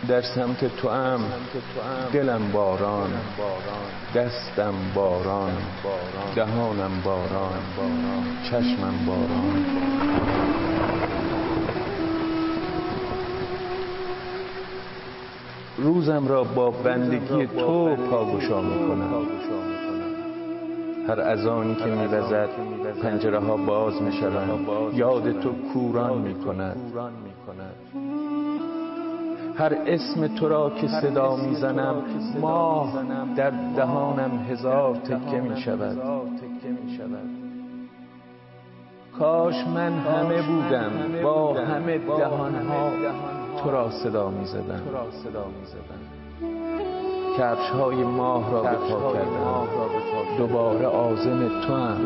در سمت تو ام دلم باران، دستم باران، دهانم باران، چشمم باران. روزم را با بندگی تو پاگشا میکنم. هر اذانی که میوزد پنجره ها باز میشوند، یاد تو کوران میکند. هر اسم تو را که صدا میزنم، ماه در دهانم هزار تکه میشود. کاش من همه بودم با همه دهانها تو را صدا میزدم. کفش های ماه را به پا کردم، دوباره عازم تو ام.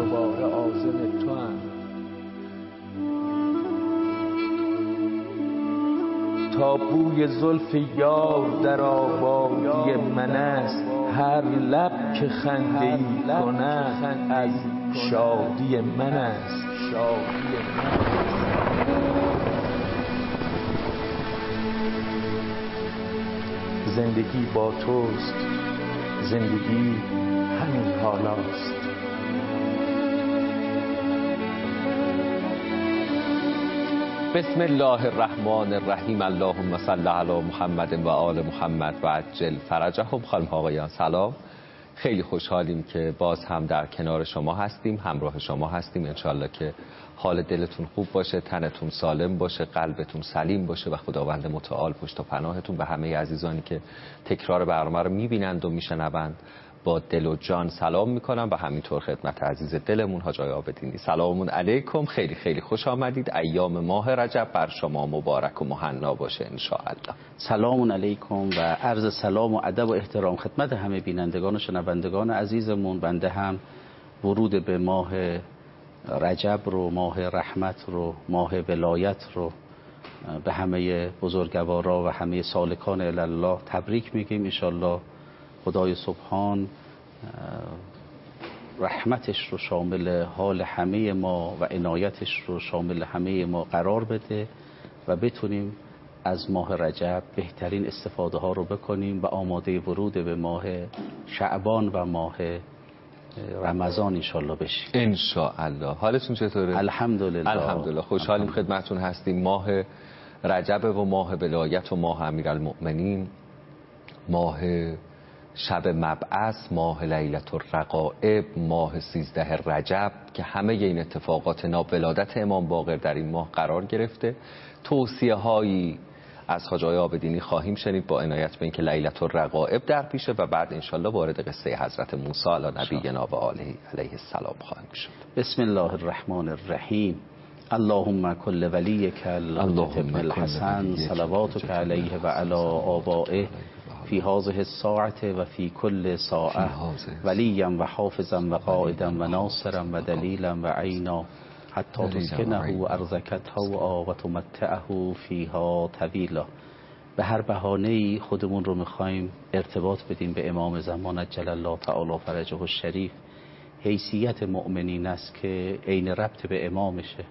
تا بوی زلف یار در آبادی من است، هر لب که خنده ای کند از شادی من است. زندگی با توست، زندگی همین حالاست. بسم الله الرحمن الرحیم. اللهم صل علی محمد و آل محمد و عجل فرجهم. خانم آقایان سلام، خیلی خوشحالیم که باز هم در کنار شما هستیم، همراه شما هستیم. انشالله که حال دلتون خوب باشه، تنتون سالم باشه، قلبتون سلیم باشه و خداوند متعال پشت و پناهتون. به همه عزیزانی که تکرار برنامه رو میبینند و میشنوند با دل و جان سلام میکنم و همینطور خدمت عزیز دلمون حاج آقای عابدینی. سلام علیکم، خیلی خیلی خوش آمدید. ایام ماه رجب بر شما مبارک و مهنا باشه انشاءالله. سلام علیکم و عرض سلام و ادب و احترام خدمت همه بینندگان و شنوندگان عزیزمون. بنده هم ورود به ماه رجب رو، ماه رحمت رو، ماه ولایت رو به همه بزرگوارا و همه سالکان الله تبریک میگیم. انشالله خدای سبحان رحمتش رو شامل حال همه ما و عنایتش رو شامل همه ما قرار بده و بتونیم از ماه رجب بهترین استفاده ها رو بکنیم و آماده ورود به ماه شعبان و ماه رمضان انشالله بشیم انشاءالله. حالتون چطوره؟ الحمدلله خوشحالیم خدمتون هستیم. ماه رجب و ماه ولایت و ماه امیرالمؤمنین، ماه شب مبعث، ماه لیلة الرغائب، ماه 13 رجب که همه این اتفاقات ناولادت امام باقر در این ماه قرار گرفته. توصیه هایی از حاج آقای عابدینی خواهیم شنید با عنایت به اینکه لیلة الرغائب در پیشه و بعد انشالله وارد قصه حضرت موسی علی نبینا و آله علیه السلام خواهیم شد. بسم الله الرحمن الرحیم. اللهم کل ولیک ابن الحسن صلواتک علیه و علی آبائه فی هذه الساعة و فی کل ساعة ولیا و حافظا و قائدا و ناصرا و دلیلا و عینا حتی تسکنه ارضک طوعا و تمتعه فیها طویلا. به هر بهانه‌ای خودمون رو میخوایم ارتباط بدیم به امام زمان عجل الله تعالی فرجه الشریف. حیثیت مؤمنین است که عین ربط به امامشه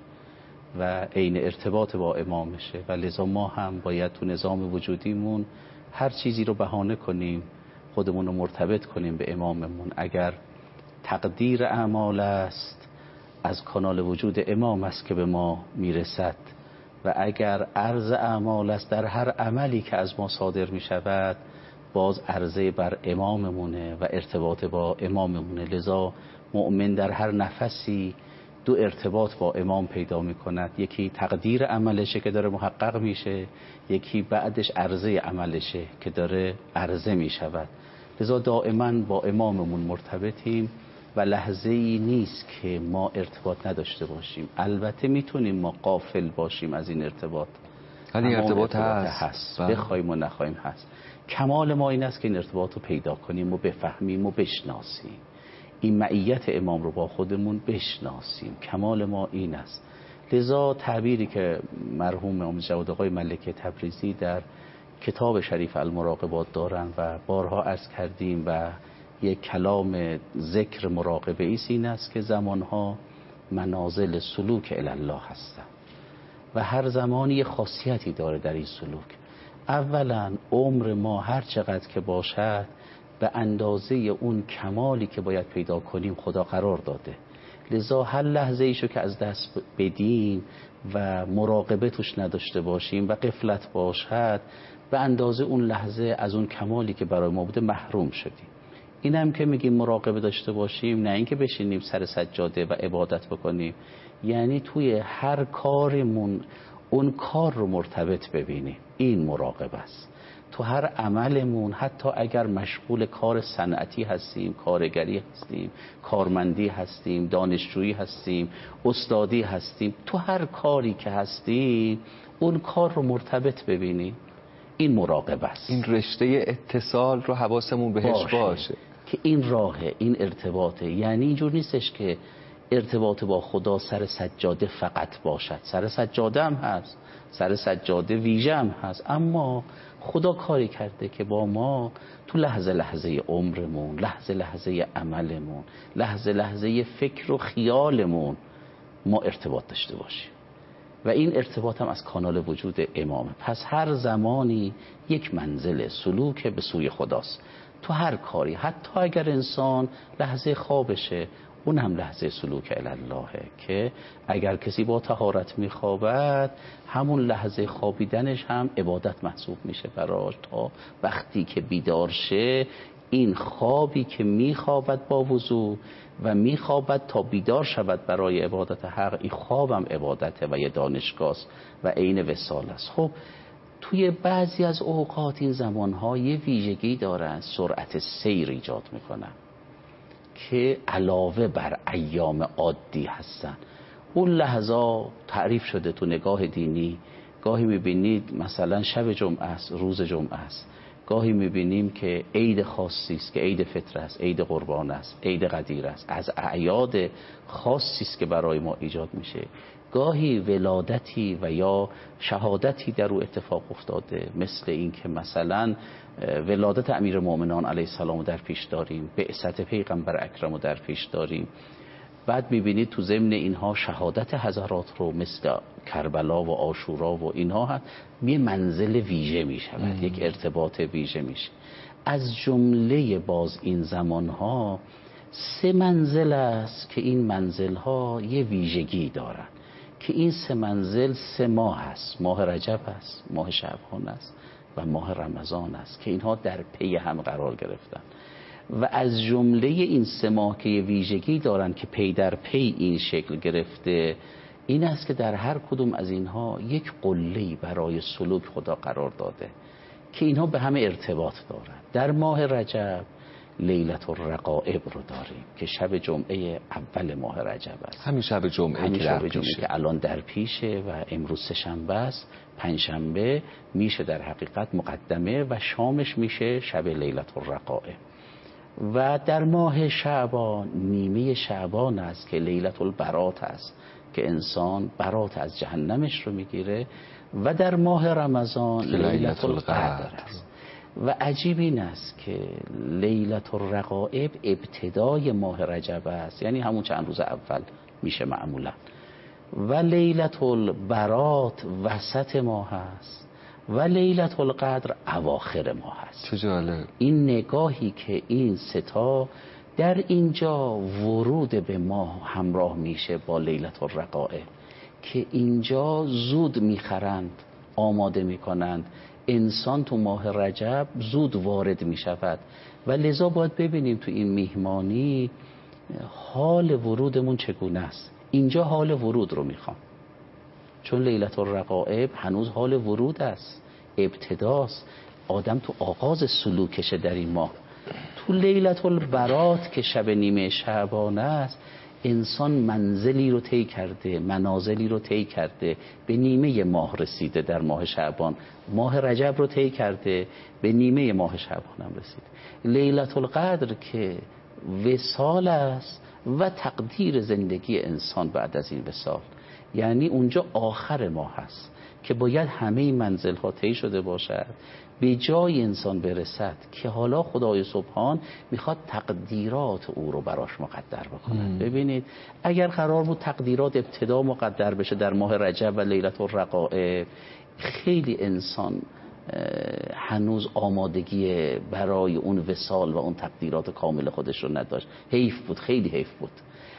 و عین ارتباط با امامشه و لذا ما هم باید تو نظام وجودیمون هر چیزی رو بهانه کنیم خودمون رو مرتبط کنیم به اماممون. اگر تقدیر اعمال است از کانال وجود امام است که به ما میرسد و اگر عرض اعمال است در هر عملی که از ما صادر میشود باز عرضه بر اماممونه و ارتباط با اماممونه. لذا مؤمن در هر نفسی دو ارتباط با امام پیدا میکند، یکی تقدیر عملشه که داره محقق میشه، یکی بعدش عرضه عملشه که داره عرضه میشود. لذا دائما با اماممون مرتبطیم و لحظه ای نیست که ما ارتباط نداشته باشیم. البته میتونیم ما غافل باشیم از این ارتباط، ولی ارتباط هست. بخوایم و نخوایم هست. کمال ما این است که این ارتباط رو پیدا کنیم و بفهمیم و بشناسیم، این معیت امام رو با خودمون بشناسیم. کمال ما این است. لذا تعبیری که مرحوم امام جواد آقای ملک تبریزی در کتاب شریف المراقبات دارن و بارها عرض کردیم و یک کلام ذکر مراقبه ایست، این است که زمانها منازل سلوک الی الله هستند و هر زمانی خاصیتی داره در این سلوک اولا عمر ما هر چقدر که باشد به اندازه اون کمالی که باید پیدا کنیم خدا قرار داده، لذا هر لحظه ایشو که از دست بدیم و مراقبه توش نداشته باشیم و غفلت باشد، به اندازه اون لحظه از اون کمالی که برای ما بوده محروم شدیم. این هم که میگیم مراقبه داشته باشیم، نه اینکه بشینیم سر سجاده و عبادت بکنیم، یعنی توی هر کارمون اون کار رو مرتبط ببینیم. این مراقبه است. تو هر عملمون، حتی اگر مشغول کار صنعتی هستیم، کارگری هستیم، کارمندی هستیم، دانشجویی هستیم، استادی هستیم، تو هر کاری که هستیم اون کار رو مرتبط ببینیم. این مراقبه است. این رشته اتصال رو حواسمون بهش باشه که این راهه، این ارتباطه. یعنی اینجور نیستش که ارتباط با خدا سر سجاده فقط باشد. سر سجاده هم هست، سر سجاده ویژه هم هست، اما خدا کاری کرده که با ما تو لحظه لحظه عمرمون، لحظه لحظه عملمون، لحظه لحظه فکر و خیالمون ما ارتباط داشته باشیم و این ارتباط هم از کانال وجود امامه. پس هر زمانی یک منزل سلوک به سوی خداست تو هر کاری، حتی اگر انسان لحظه خوابشه اون هم لحظه سلوک الاللهه، که اگر کسی با طهارت میخوابد همون لحظه خوابیدنش هم عبادت محسوب میشه براش، تا وقتی که بیدار شه این خوابی که میخوابد با وضو و میخوابد تا بیدار شود برای عبادت حق، این خوابم عبادته و یه دانشگاه و عین وصال است. خب توی بعضی از اوقات این زمانها یه ویژگی دارن، سرعت سیر ایجاد میکنن که علاوه بر ایام عادی هستن. اون لحظه تعریف شده تو نگاه دینی، گاهی میبینید مثلا شب جمعه است، روز جمعه است، گاهی میبینیم که عید خاصی است که عید فطر است، عید قربان است، عید قدیر است، از اعیاد خاصی است که برای ما ایجاد میشه. گاهی ولادتی و یا شهادتی در او اتفاق افتاده، مثل این که مثلا ولادت امیرالمومنین علیه السلام در پیش داریم، بعثت پیغمبر اکرم در پیش داریم. بعد میبینید تو ضمن اینها شهادت حضرات رو مثل کربلا و عاشورا و اینها هست، یه منزل ویژه میشود، یک ارتباط ویژه میشه. از جمله باز این زمانها 3 منزل است که این منزلها یه ویژگی دارن، که این 3 منزل 3 ماه است. ماه رجب است، ماه شعبان است و ماه رمضان است که اینها در پی هم قرار گرفتن. و از جمله این 3 ماه که یه ویژگی دارن که پی در پی این شکل گرفته، این است که در هر کدوم از اینها یک قله‌ای برای سلوک خدا قرار داده که اینها به همه ارتباط دارن. در ماه رجب لیلت الرقائب رو داریم که شب جمعه اول ماه رجب است. همین شب جمعه که الان در پیشه و امروز 3 شنبه است، 5 شنبه میشه در حقیقت مقدمه و شامش میشه شب لیلت الرقائب. و در ماه شعبان نیمه شعبان است که لیلت البرات است که انسان برات از جهنمش رو میگیره. و در ماه رمضان لیلت القدر است. و عجیب این است که لیلت الرقائب ابتدای ماه رجب است، یعنی همون چند روز اول میشه معمولا، و لیلت البرات وسط ماه است و لیلت القدر اواخر ماه است. چه جالب. این نگاهی که این 3 تا در اینجا ورود به ماه همراه میشه با لیلت الرقائب، که اینجا زود میخرند، آماده میکنند، انسان تو ماه رجب زود وارد میشود و لذا باید ببینیم تو این میهمانی حال ورودمون چگونه است. اینجا حال ورود رو میخوام، چون لیلت الرقائب هنوز حال ورود است، ابتداست، آدم تو آغاز سلوکشه در این ماه. تو لیلت البرات که شب نیمه شعبان است، انسان منزلی رو طی کرده، منازلی رو طی کرده، به نیمه ماه رسیده. در ماه شعبان ماه رجب رو طی کرده، به نیمه ماه شعبان هم رسیده. لیلت القدر که وصال است و تقدیر زندگی انسان بعد از این وصال، یعنی اونجا آخر ماه هست که باید همه این منزل ها طی شده باشد به جای انسان برسد که حالا خدای سبحان میخواد تقدیرات او رو براش مقدر بکنه. ببینید اگر قرار بود تقدیرات ابتدا مقدر بشه در ماه رجب و لیلت الرقائب، خیلی انسان هنوز آمادگی برای اون وصال و اون تقدیرات کامل خودش رو نداشت. حیف بود، خیلی حیف بود.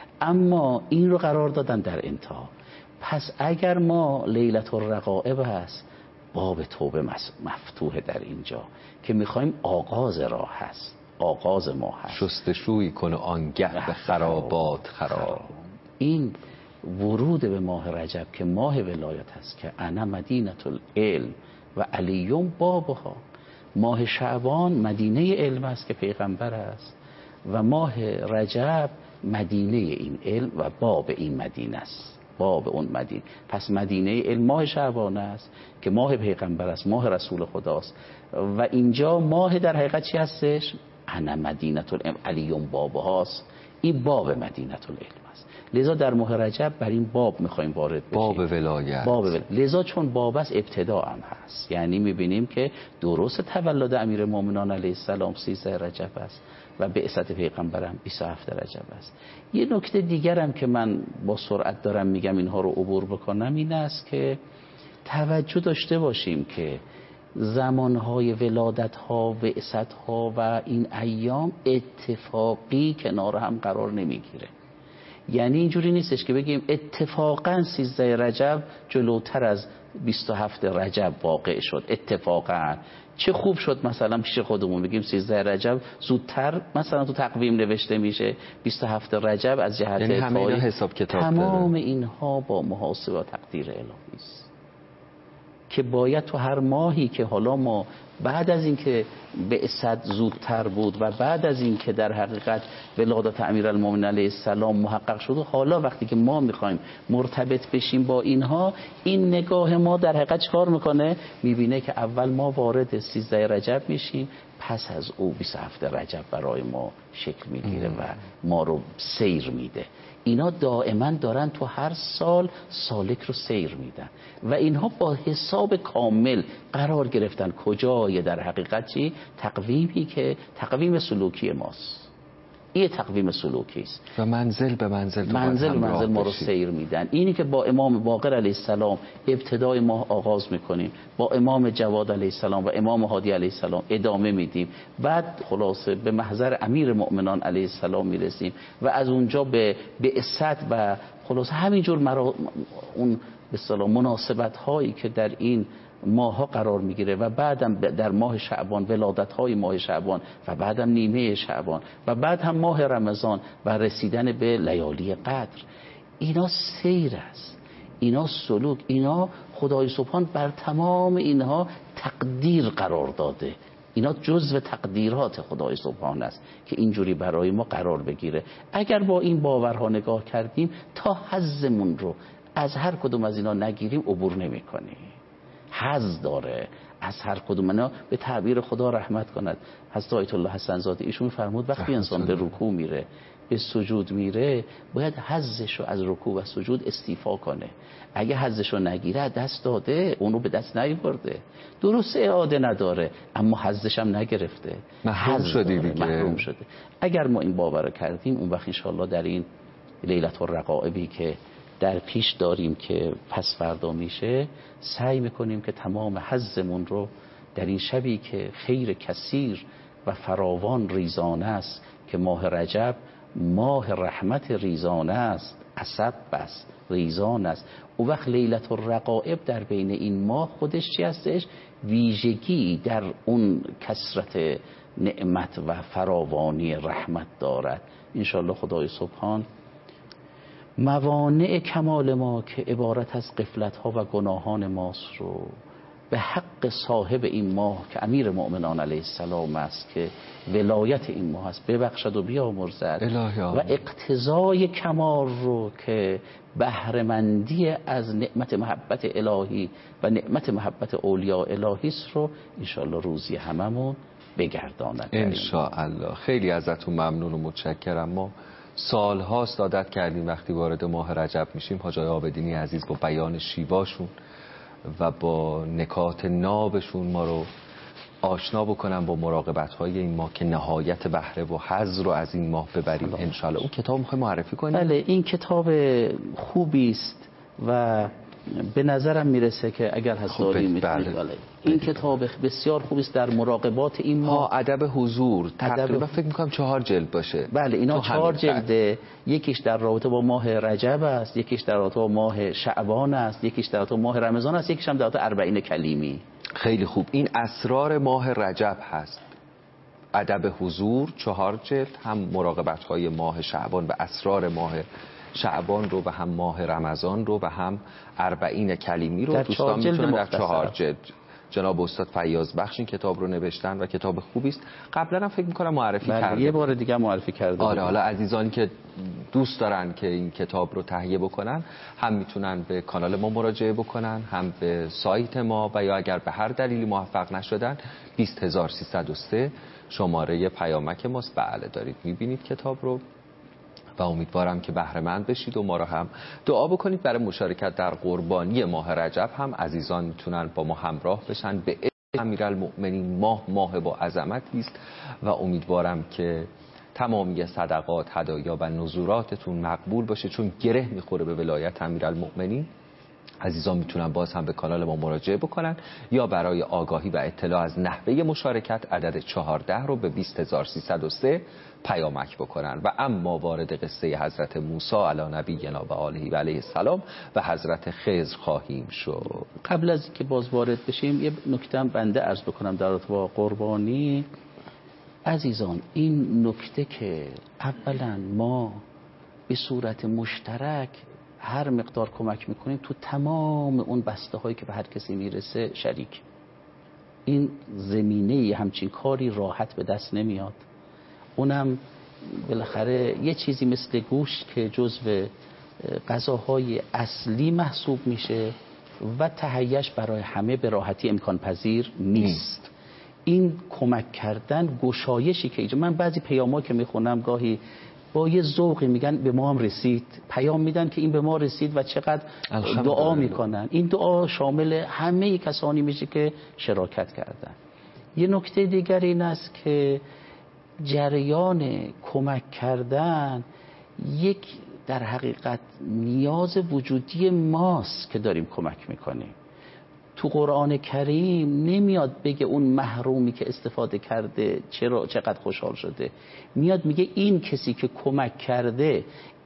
اما این رو قرار دادن در انتها. پس اگر ما لیلة الرغائب هست، باب توبه مفتوحه در اینجا که میخوایم آغاز راه هست، آغاز ما هست. شستشویی کنه آنگه به خرابات خراب. این ورود به ماه رجب که ماه ولایت هست که انا مدینة العلم و علیون بابها. ماه شعبان مدینه علم است که پیغمبر است و ماه رجب مدینه این علم و باب این مدینه است، باب اون مدینه. پس مدینه علم ماه شعبان است که ماه پیغمبر است، ماه رسول خداست و اینجا ماه در حقیقت چی هستش؟ انا مدینة العلم علیون بابهاست. این باب مدینة العلم است. لذا در ماه رجب بر این باب میخوایم وارد بشیم، باب ولایت. لذا چون باب است ابتدا هم هست. یعنی میبینیم که درست تولد امیرالمومنین علیه السلام 13 رجب است و بعثت پیغمبرم 27 رجب است. یه نکته دیگرم که من با سرعت دارم میگم اینها رو عبور بکنم این است که توجه داشته باشیم که زمانهای ولادتها، بعثتها و این ایام اتفاقی کنار هم قرار نمیگیره. یعنی اینجوری نیستش که بگیم اتفاقا 13 رجب جلوتر از 27 رجب واقع شد. اتفاقا چه خوب شد مثلا پیش خودمون بگیم 13 رجب زودتر مثلا تو تقویم نوشته میشه، 27 رجب از جهت یعنی همه اینا حساب کتاب تمام داره. اینها با محاسبه و تقدیر الهی است که باید تو هر ماهی که حالا ما بعد از اینکه بعثت زودتر بود و بعد از اینکه در حقیقت ولادت امیرالمومنین علیه السلام محقق شد و حالا وقتی که ما میخوایم مرتبط بشیم با اینها، این نگاه ما در حقیقت چکار میکنه؟ میبینه که اول ما وارد 13 رجب میشیم، پس از او 27 رجب برای ما شکل میگیره و ما رو سیر میده. اینا دائما دارن تو هر سال سالک رو سیر میدن و اینها با حساب کامل قرار گرفتن. کجای در حقیقت چی؟ تقویمی که تقویم سلوکی ماست. این تقویم سلوکی است و منزل به منزل ما رو سیر میدن. اینی که با امام باقر علیه السلام ابتدای ماه آغاز میکنیم، با امام جواد علیه السلام و امام هادی علیه السلام ادامه میدیم، بعد خلاصه به محضر امیر مؤمنان علیه السلام میرسیم و از اونجا به بعثت و خلاصه همینجور اون به اصطلاح مناسبت هایی که در این ماه ها قرار میگیره و بعدم در ماه شعبان ولادت های ماه شعبان و بعدم نیمه شعبان و بعد هم ماه رمضان و رسیدن به لیالی قدر. اینا سیر است، اینا سلوک، اینا خدای سبحان بر تمام اینها تقدیر قرار داده. اینا جزء تقدیرات خدای سبحان است که اینجوری برای ما قرار بگیره. اگر با این باورها نگاه کردیم تا حظمون رو از هر کدوم از اینا نگیریم عبور نمی کنیم. حظ داره از هر کدوم اینا. به تعبیر خدا رحمت کند حضرت آیت الله حسن زاده ایشون فرمود وقتی انسان به رکوع میره، به سجود میره، باید حظش رو از رکوع و سجود استیفا کنه. اگه حظش رو نگیره دست داده، اون رو به دست نیاورده. درست اعاده نداره اما حظش هم نگرفته، محروم شدی دیگه. محروم شده. اگر ما این باور رو کردیم اون وقت انشاءالله در این لیلة الرغائبی که در پیش داریم که پس فردا میشه، سعی میکنیم که تمام حظمون رو در این شبی که خیر کثیر و فراوان ریزانه است که ماه رجب ماه رحمت ریزانه است، عصب بس ریزان است. او وقت لیلة الرغائب در بین این ماه خودش چی هستش؟ ویژگی در اون کثرت نعمت و فراوانی رحمت دارد. انشاءالله خدای سبحان موانع کمال ما که عبارت از غفلت ها و گناهان ماست رو به حق صاحب این ماه که امیر مؤمنان علیه السلام است که ولایت این ماه است ببخشد و بیامرزد و اقتضای کمال رو که بهره‌مندی از نعمت محبت الهی و نعمت محبت اولیاء الهی است رو انشاءالله روزی هممون بگرداند انشاءالله. خیلی ازتون ممنون و متشکرم. ما سال هاست عادت کردیم وقتی وارد ماه رجب میشیم حاج آقای عابدینی عزیز با بیان شیواشون و با نکات نابشون ما رو آشنا بکنم با مراقبت های این ماه که نهایت بهره و حظ رو از این ماه ببریم انشاءالله. اون کتاب میخوای معرفی کنیم؟ بله، این کتاب خوبی است و به نظرم میرسه که اگر هست داریم بله. این کتاب بسیار خوب است در مراقبات این ماه. ادب حضور تقریبا فکر میکنم 4 جلد باشه. بله اینا 4 جلده. یکیش در رابطه با ماه رجب است، یکیش در رابطه با ماه شعبان است، یکیش در رابطه با ماه رمضان است، یکیش هم در رابطه 40 کلیمی. خیلی خوب. این اسرار ماه رجب هست. ادب حضور 4 جلد، هم مراقبت های ماه شعبان و اسرار ماه شعبان رو و هم ماه رمضان رو و هم 40 کلیمی رو دوستان میتونن در 4 جلد. جناب استاد فیاض بخش این کتاب رو نوشتن و کتاب خوبی است. قبلا هم فکر می‌کنم معرفی کرده. یه بار دیگه معرفی کرده. آره حالا عزیزانی که دوست دارن که این کتاب رو تهیه بکنن هم میتونن به کانال ما مراجعه بکنن، هم به سایت ما، و یا اگر به هر دلیلی موفق نشدن 20303 شماره پیامک ماست. بله دارید میبینید کتاب رو و امیدوارم که بهره مند بشید و ما را هم دعا بکنید. برای مشارکت در قربانی ماه رجب هم عزیزان میتونن با ما همراه بشن. به امیرالمؤمنین ماه با عظمتی است و امیدوارم که تمامی صدقات، هدایا و نذوراتتون مقبول باشه، چون گره میخوره به ولایت امیرالمؤمنین. عزیزان میتونن باز هم به کانال ما مراجعه بکنن یا برای آگاهی و اطلاع از نحوه مشارکت عدد 14 رو به 20303 پیامک بکنن. و اما وارد قصه حضرت موسی علی نبینا و آله و علیه السلام و حضرت خضر خواهیم شد. قبل از اینکه باز وارد بشیم یه نکته بنده عرض بکنم در رابطه با قربانی. عزیزان این نکته که اولا ما به صورت مشترک هر مقدار کمک میکنیم تو تمام اون بسته هایی که به هر کسی میرسه شریک. این زمینه همچین کاری راحت به دست نمیاد. اونم بالاخره یه چیزی مثل گوشت که جزو غذاهای اصلی محسوب میشه و تهیه‌اش برای همه به راحتی امکان پذیر نیست. این کمک کردن گشایشی که من بعضی پیام‌ها که میخونم گاهی با یه ذوقی میگن به ما هم رسید، پیام میدن که این به ما رسید و چقدر دعا میکنن. این دعا شامل همه کسانی میشه که شراکت کردن. یه نکته دیگر این است که جریان کمک کردن یک در حقیقت نیاز وجودی ماست که داریم کمک میکنیم. تو قرآن کریم نمیاد بگه اون محرومی که استفاده کرده چقدر خوشحال شده. میاد میگه این کسی که کمک کرده،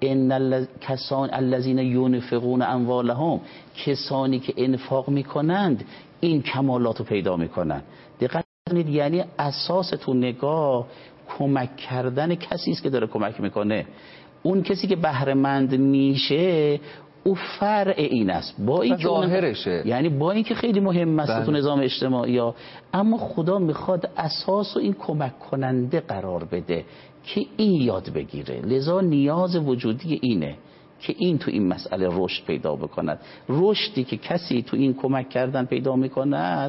ان کسان الذین ينفقون اموالهم، کسانی که انفاق میکنند این کمالات رو پیدا میکنن. دقت کنید، یعنی اساس تو نگاه کمک کردن کسی است که داره کمک میکنه. اون کسی که بهره مند میشه او فرع این است، با این ظاهرشه، یعنی با این که خیلی مهم است تو نظام اجتماعی ها، اما خدا میخواد اساس و این کمک کننده قرار بده که این یاد بگیره. لذا نیاز وجودی اینه که این تو این مسئله رشد پیدا بکند. رشدی که کسی تو این کمک کردن پیدا میکند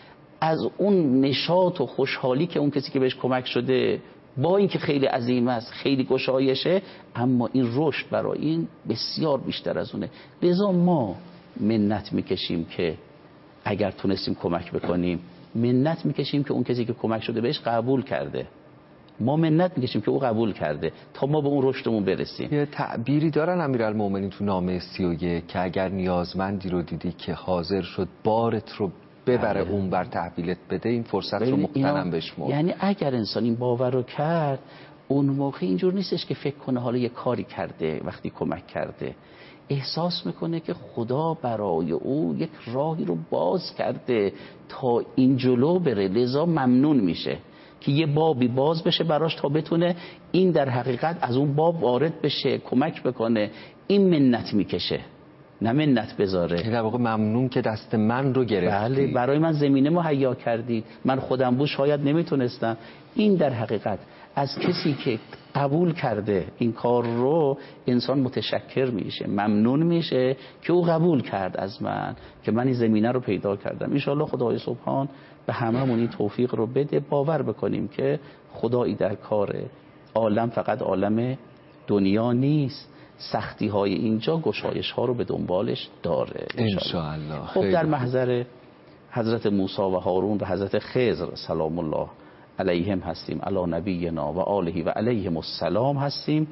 از اون نشاط و خوشحالی که اون کسی که بهش کمک شده با اینکه خیلی عظیم است، خیلی گشایشه، اما این رشد برای این بسیار بیشتر از اونه. لذا ما منت میکشیم که اگر تونستیم کمک بکنیم، منت میکشیم که اون کسی که کمک شده بهش قبول کرده. ما منت میکشیم که او قبول کرده تا ما به اون رشدمون برسیم. یه تعبیری دارن امیرالمومنین تو نامه 31 که اگر نیازمندی رو دیدی که حاضر شد بارت رو ببره اون بر تحویلت بده، این فرصت رو مقتنم بشمر. یعنی اگر انسان این باور رو کرد، اون موقع اینجور نیستش که فکر کنه حالا یه کاری کرده، وقتی کمک کرده احساس میکنه که خدا برای او یک راهی رو باز کرده تا این جلو بره. لذا ممنون میشه که یه بابی باز بشه براش تا بتونه این در حقیقت از اون باب وارد بشه، کمک بکنه. این منت میکشه، نه منت بذاره. در واقع ممنون که دست من رو گرفتی. بله، برای من زمینه مهیا کردید، من خودم بود شاید نمیتونستم. این در حقیقت از کسی که قبول کرده این کار رو انسان متشکر میشه، ممنون میشه که او قبول کرد از من، که من این زمینه رو پیدا کردم. انشاءالله خدای سبحان به هممون این توفیق رو بده، باور بکنیم که خدایی در کار عالم، فقط عالم دنیا نیست، سختی های اینجا گشایش ها رو به دنبالش داره انشاءالله. خب در محضر حضرت موسی و هارون و حضرت خضر سلام الله علیهم هستیم، علی نبینا و آله و علیهم السلام هستیم.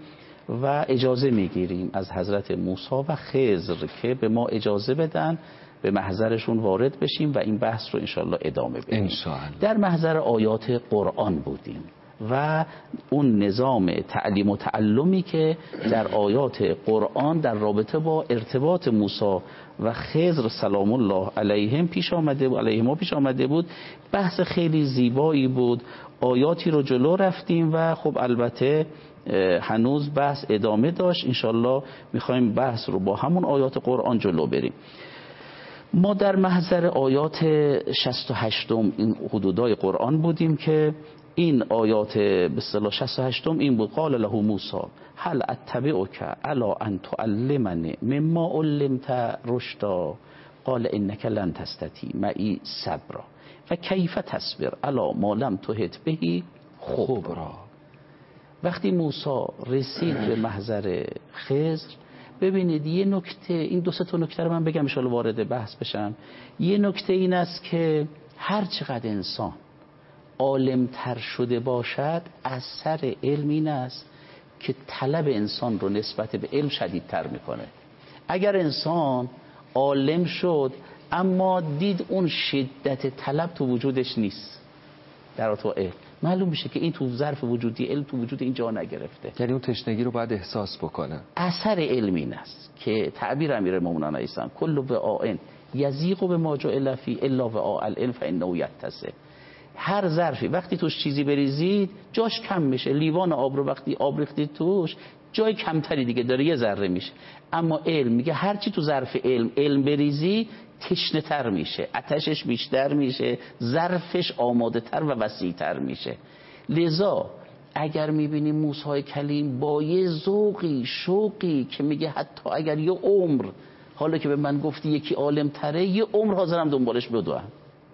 و اجازه میگیریم از حضرت موسی و خضر که به ما اجازه بدن به محضرشون وارد بشیم و این بحث رو انشاءالله ادامه بدیم. در محضر آیات قرآن بودیم و اون نظام تعلیم و تعلمی که در آیات قرآن در رابطه با ارتباط موسی و خضر سلام الله علیهم پیش آمده بود بحث خیلی زیبایی بود. آیاتی رو جلو رفتیم و خب البته هنوز بحث ادامه داشت. انشالله میخوایم بحث رو با همون آیات قرآن جلو بریم. ما در محضر آیات 68 این حدودای قرآن بودیم که این آیات به اصطلاح 68 این بود: قال له موسی هل اتبعک علی ان تعلمنی مما علمت رشدا قال انک لن تستطیع معی صبرا فکیف تصبر علی ما لم تحط به خبرا. وقتی موسی رسید به محضر خضر، ببینید یه نکته، این دو سه تا نکته رو من بگم ان شاء الله وارد بحث بشم. یه نکته این است که هر چقدر انسان عالم‌تر شده باشد، اثر علم این است که طلب انسان رو نسبت به علم شدیدتر میکنه. اگر انسان عالم شد اما دید اون شدت طلب تو وجودش نیست، در تو علم معلوم میشه که این تو ظرف وجودی علم تو وجود این جا نگرفته. یعنی اون تشنگی رو باید احساس بکنه. اثر علم این است که تعبیر امیرالمومنین علیه السلام کل وعاء یضیق بما جعل فیه الا وعاء العلم فانه یتسع. هر ظرفی وقتی توش چیزی بریزید جاش کم میشه. لیوان آب رو وقتی آب ریختید توش جای کمتری دیگه داره، یه ذره میشه. اما علم میگه هر چی تو ظرف علم بریزی تشنه تر میشه، آتشش بیشتر میشه، ظرفش آماده تر و وسیع تر میشه. لذا اگر میبینیم موسی کلیم با یه ذوقی شوقی که میگه حتی اگر یه عمر، حالا که به من گفتی یکی عالم تره، یه عمر حاضرم دنبالش بدوم،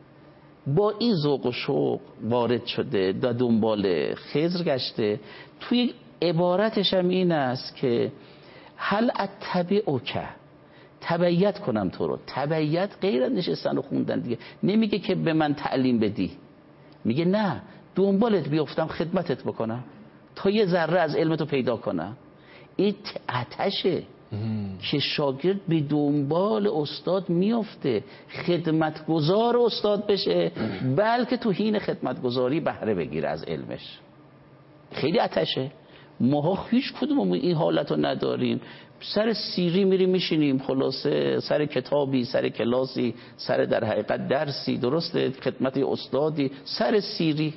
با این ذوق و شوق وارد شده و دنبال خضر گشته. توی عبارتش هم این است که هل اتبعک، تبعیت کنم تو رو. تبعیت غیر از نشستن و خوندن دیگه. نمیگه که به من تعلیم بدی، میگه نه دنبالت بیافتم خدمتت بکنم تا یه ذره از علمتو پیدا کنم. این آتشه که شاگرد به دنبال استاد میفته، خدمتگزار استاد بشه، بلکه تو حین خدمتگزاری بهره بگیره از علمش. خیلی آتشه. ما هیچ کدوم این حالت رو نداریم. سر سیری میریم میشینیم، خلاصه سر کتابی، سر کلاسی، سر در حقیقت درسی، درسته، خدمت استادی، سر سیری،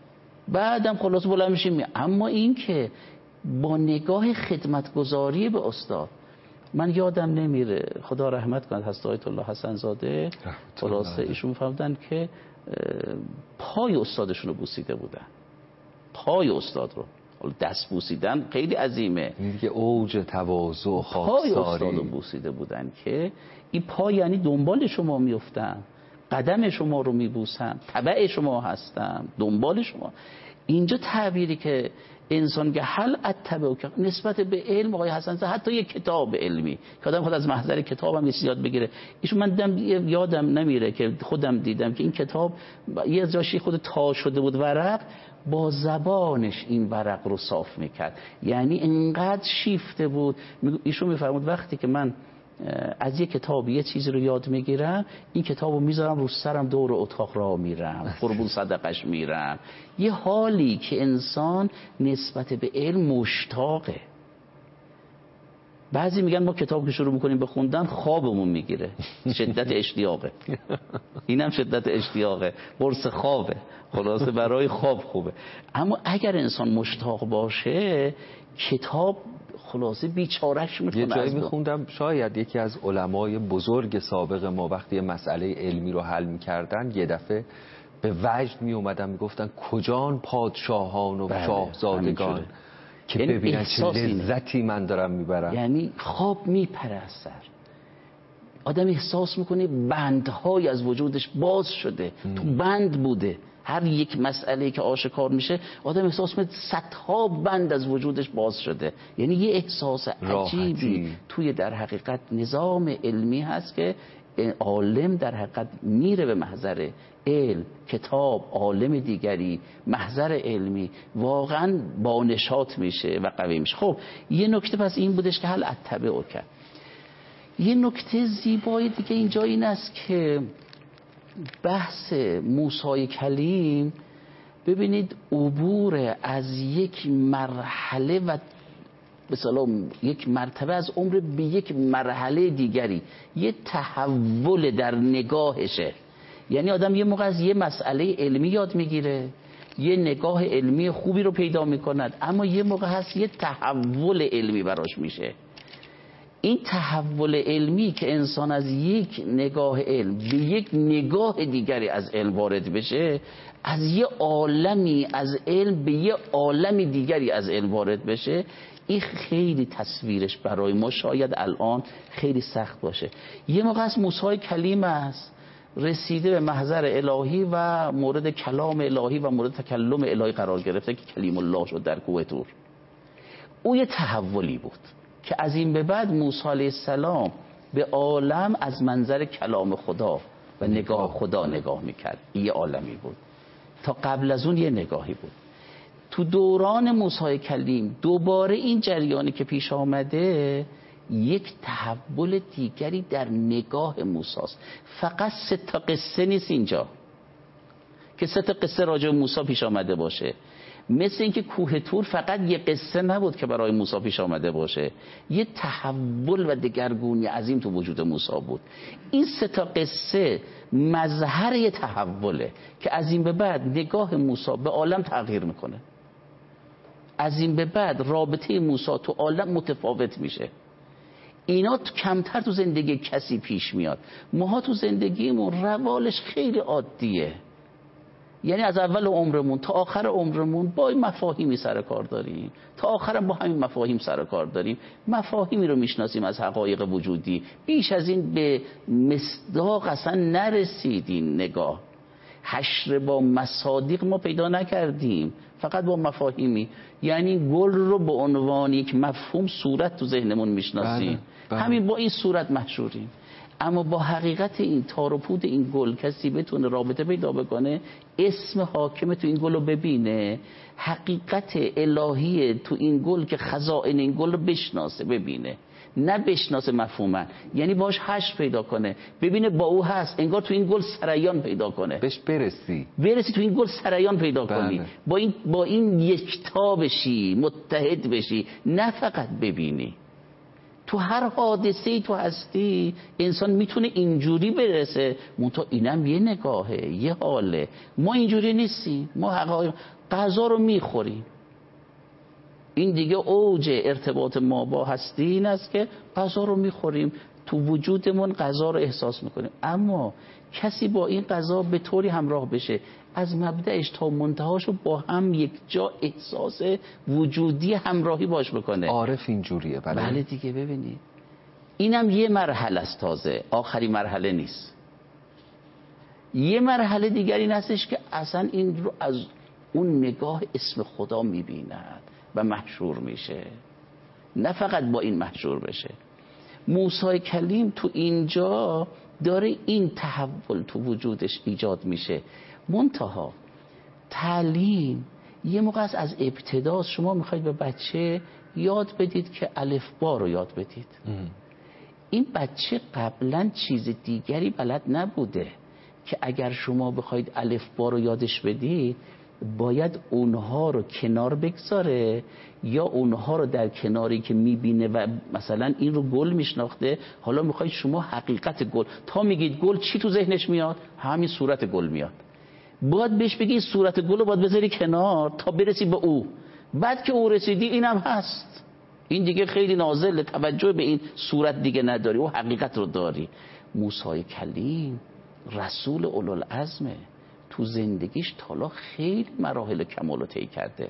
بعدم خلاصه بلند میشیم. اما این که با نگاه خدمتگزاری به استاد، من یادم نمیره، خدا رحمت کنه، حضرت آیت الله حسن زاده، خلاصه ایشون می‌فرمودن که پای استادشون رو بوسیده بودن. پای استاد رو، دست بوسیدن خیلی عظیمه، این دیگه اوج تواضع و خاکساری. پای استاد رو بوسیده بودن که این پای یعنی دنبال شما میفتن، قدم شما رو میبوسن، تبع شما هستن، دنبال شما. اینجا تعبیری که انسان که هل اتبعک نسبت به علم، آقای حسن زاده حتی یک کتاب علمی که آدم خود از محضر کتاب هم یاد بگیره. ایشون من یادم نمیره که خودم دیدم که این کتاب یه جاشی خود تا شده بود ورق، با زبانش این ورق رو صاف میکرد، یعنی انقدر شیفته بود. ایشون میفرمود وقتی که من از یک کتاب یه چیزی رو یاد میگیرم، این کتاب رو میذارم رو سرم، دور اتاق را میرم، قربون صدقش میرم. یه حالی که انسان نسبت به علم مشتاقه. بعضی میگن ما کتاب که شروع میکنیم به خوندن خوابمون میگیره، شدت اشتیاقه. اینم شدت اشتیاقه، قرص خوابه، خلاصه برای خواب خوبه. اما اگر انسان مشتاق باشه، کتاب خلاصه بیچارهش میکنه. یه جایی میخوندم شاید یکی از علمای بزرگ سابق ما وقتی مسئله علمی رو حل میکردن، یه دفعه به وجد میومدن میگفتن کجان پادشاهان و شاهزادگان که ببینن چه لذتی من دارم میبرم. یعنی خواب میپره از سر آدم، احساس میکنه بندهای از وجودش باز شده، تو بند بوده. هر یک مسئله که آشکار میشه آدم احساس میکنه صدها بند از وجودش باز شده. یعنی یه احساس عجیبی توی در حقیقت نظام علمی هست که عالم در حقیقت میره به محضر علم، کتاب، عالم دیگری، محضر علمی، واقعا با نشاط میشه و قوی میشه. خب یه نکته پس این بودش که هل اتبعک کرد. یه نکته زیبای دیگه اینجا این است که بحث موسی کلیم، ببینید عبور از یک مرحله و مثلا یک مرتبه از عمر به یک مرحله دیگری، یه تحول در نگاهشه. یعنی آدم یه موقع از یه مسئله علمی یاد میگیره، یه نگاه علمی خوبی رو پیدا میکند، اما یه موقع هست یه تحول علمی براش میشه. این تحول علمی که انسان از یک نگاه علم به یک نگاه دیگری از علم وارد بشه، از یه عالمی از علم به یه عالم دیگری از علم وارد بشه، این خیلی تصویرش برای ما شاید الان خیلی سخت باشه. یه موقع از موسی کلیم است رسیده به محضر الهی و مورد کلام الهی و مورد تکلم الهی قرار گرفته که کلیم الله شد در کوه طور. او یه تحولی بود که از این به بعد موسی علیه السلام به عالم از منظر کلام خدا و نگاه خدا نگاه میکرد. یه عالمی بود. تا قبل از اون یه نگاهی بود. تو دوران موسی کلیم دوباره این جریانی که پیش آمده یک تحول دیگری در نگاه موسی است. فقط 3 تا قصه نیست اینجا که 3 تا قصه راجع به موسی پیش آمده باشه. مثل اینکه کوه طور فقط یه قصه نبود که برای موسی پیش آمده باشه، یه تحول و دگرگونی عظیم تو وجود موسی بود. این 3 تا قصه مظهر یه تحوله که از این به بعد نگاه موسی به عالم تغییر میکنه. از این به بعد رابطه موسی تو عالم متفاوت میشه. اینا کمتر تو زندگی کسی پیش میاد. ماها تو زندگیمون روالش خیلی عادیه. یعنی از اول عمرمون تا آخر عمرمون با این مفاهیمی سر کار داریم، تا آخرم با همین مفاهیم سر کار داریم، مفاهیمی رو میشناسیم از حقایق وجودی. بیش از این به مصداق اصلا نرسید این نگاه. حشر با مصادیق ما پیدا نکردیم، فقط با مفاهیمی. یعنی گل رو به عنوان یک مفهوم صورت تو ذهنمون میشناسیم، همین با این صورت محشوریم. اما با حقیقت این تار و پود این گل کسی بتونه رابطه پیدا بکنه، اسم حاکم تو این گل رو ببینه، حقیقت الهی تو این گل که خزائن این گل رو بشناسه، ببینه، نه بشناسه مفهوما، یعنی باش حشر پیدا کنه، ببینه با او هست، انگار تو این گل سریان پیدا کنه، بهش برسی تو این گل سریان پیدا کنی، با این یکتا بشی، متحد بشی، نه فقط ببینی. تو هر حادثه‌ای تو هستی انسان میتونه اینجوری برسه، منتها اینم یه نگاهه، یه حاله. ما اینجوری نیستیم. ما حقایق غذا رو میخوریم. این دیگه اوج ارتباط ما با هستی این است که غذا رو میخوریم، تو وجودمون غذا رو احساس میکنیم. اما کسی با این غذا به طوری همراه بشه از مبدأش تا منتهاشو با هم یک جا احساس وجودی همراهی باش بکنه. عارف اینجوریه. بله دیگه. ببینید اینم یه مرحله است، تازه آخری مرحله نیست. یه مرحله دیگر این هستش که اصلا این رو از اون نگاه اسم خدا میبیند و محشور میشه، نه فقط با این محشور بشه. موسی کلیم تو اینجا داره این تحول تو وجودش ایجاد میشه. منتها تعلیم یه موقع از ابتدا شما میخواید به بچه یاد بدید که الف با رو یاد بدید. این بچه قبلا چیز دیگری بلد نبوده که اگر شما بخواید الف با رو یادش بدید باید اونها رو کنار بگذاره، یا اونها رو در کناری که میبینه و مثلا این رو گل میشناخته، حالا میخواید شما حقیقت گل، تا میگید گل چی تو ذهنش میاد؟ همین صورت گل میاد. باید بهش بگی صورت گل رو باید بذاری کنار تا برسی به او. بعد که او رسیدی اینم هست، این دیگه خیلی نازل، توجه به این صورت دیگه نداری، او حقیقت رو داری. موسی کلیم رسول اولوالعزمه، تو زندگیش تالا خیلی مراحل کمال رو طی کرده.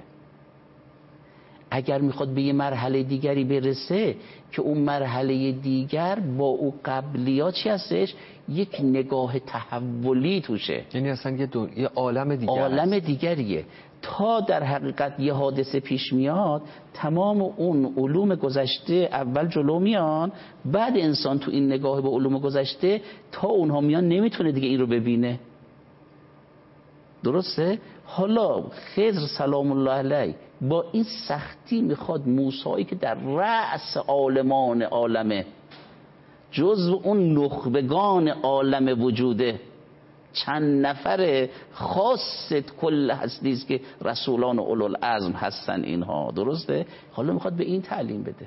اگر میخواد به یه مرحله دیگری برسه که اون مرحله دیگر با او قبلیات چی هستش؟ یک نگاه تحولی توشه. یعنی اصلا یه عالم دیگه، عالم دیگریه. تا در حقیقت یه حادثه پیش میاد تمام اون علوم گذشته اول جلو میان، بعد انسان تو این نگاه به علوم گذشته تا اونها میان نمیتونه دیگه این رو ببینه. درسته؟ حالا خضر سلام الله علیه با این سختی میخواد موسی که در رأس عالمان عالمه، جزو اون نخبگان عالم وجوده، چند نفر خاص کل هستی است که رسولان و اولوالعزم هستن اینها. درسته؟ حالا میخواد به این تعلیم بده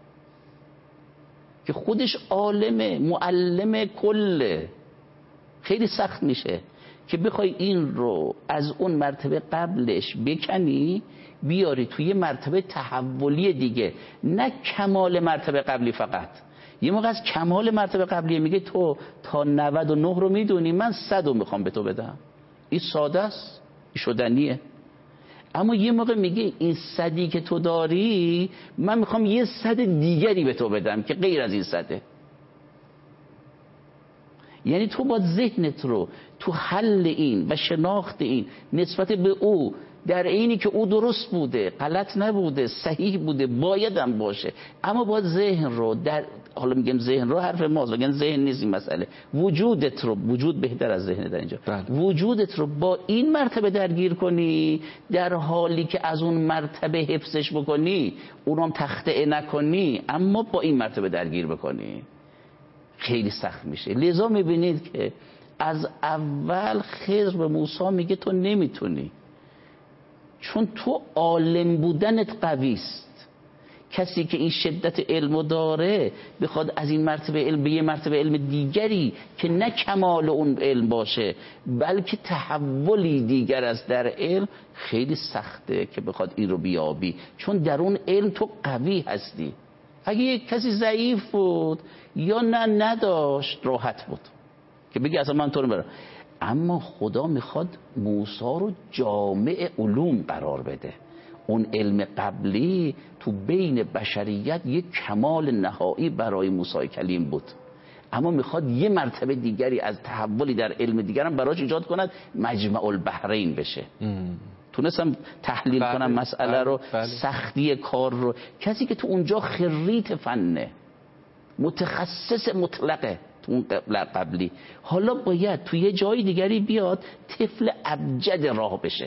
که خودش عالمه، معلم کله. خیلی سخت میشه که بخوای این رو از اون مرتبه قبلش بکنی بیاری توی مرتبه تحولی دیگه، نه کمال مرتبه قبلی فقط. یه موقع از کمال مرتبه قبلی میگه تو تا 99 رو میدونی، من 100 رو میخوام به تو بدم. این ساده است، این شدنیه. اما یه موقع میگه این 100ی که تو داری من میخوام یه 100 دیگری به تو بدم که غیر از این 100. یعنی تو باید ذهنت رو تو حل این و شناخت این نسبت به او، در عینی که او درست بوده، غلط نبوده، صحیح بوده، بایدم باشه، اما باید ذهن رو در، حالا میگم ذهن رو حرف ماست، میگن ذهن نیست این مسئله، وجودت رو، وجود بهتر از ذهن در اینجا، وجودت رو با این مرتبه درگیر کنی، در حالی که از اون مرتبه حفظش بکنی، اونم تخطئه نکنی، اما با این مرتبه درگیر بکنی. خیلی سخت میشه. لذا میبینید که از اول خضر به موسی میگه تو نمیتونی، چون تو عالم بودنت قویست. کسی که این شدت علمو داره بخواد از این مرتبه علم به یه مرتبه علم دیگری که نه کمال اون علم باشه بلکه تحولی دیگر از در علم، خیلی سخته که بخواد این رو بیابی، چون در اون علم تو قوی هستی. اگه یک کسی ضعیف بود یا نداشت راحت بود که بگی اصلا من تو رو برم، اما خدا میخواد موسی رو جامع علوم قرار بده. اون علم قبلی تو بین بشریت یک کمال نهایی برای موسی کلیم بود، اما میخواد یه مرتبه دیگری از تحولی در علم دیگرم براش ایجاد کند، مجمع البحرین بشه. تونستم تحلیل کنم مسئله رو، سختی کار رو. کسی که تو اونجا خریت فنه، متخصص مطلقه تو اون قبلی، حالا باید تو یه جای دیگری بیاد طفل ابجد راه بشه،